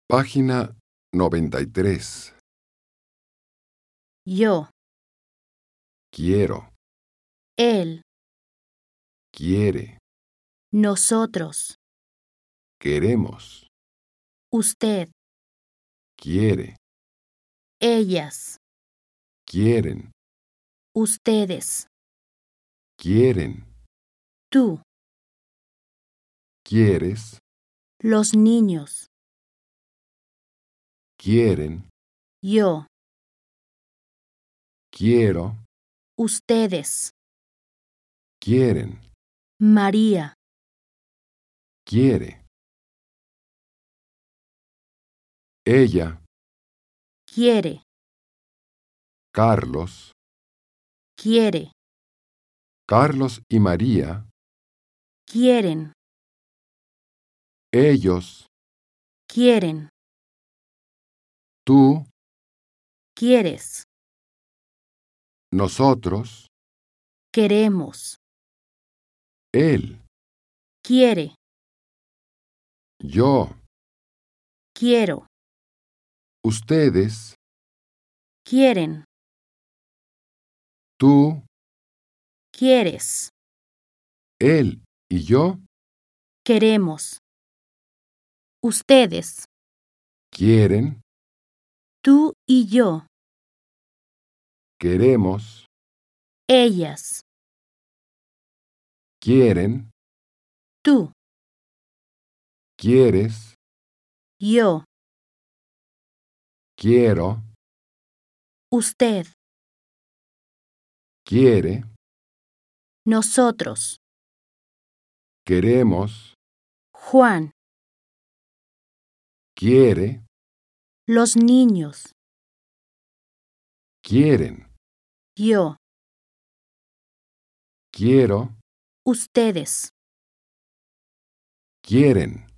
Página 93. Yo, Quiero, él, quiere, nosotros, queremos, usted, quiere, ellas, quieren, ustedes, quieren, tú, quieres, los niños, quieren, yo, quiero, ustedes, quieren, María, quiere. Ella, quiere, Carlos, quiere, Carlos y María, quieren, ellos, quieren, tú, quieres, nosotros, queremos, él, quiere, yo, quiero, ustedes, quieren, tú, quieres, él y yo, queremos, ustedes, quieren, tú y yo, queremos, ellas, quieren, tú, quieres, yo, quiero, usted, quiere, nosotros, queremos, Juan, quiere, los niños, quieren, yo, quiero, ustedes. quieren.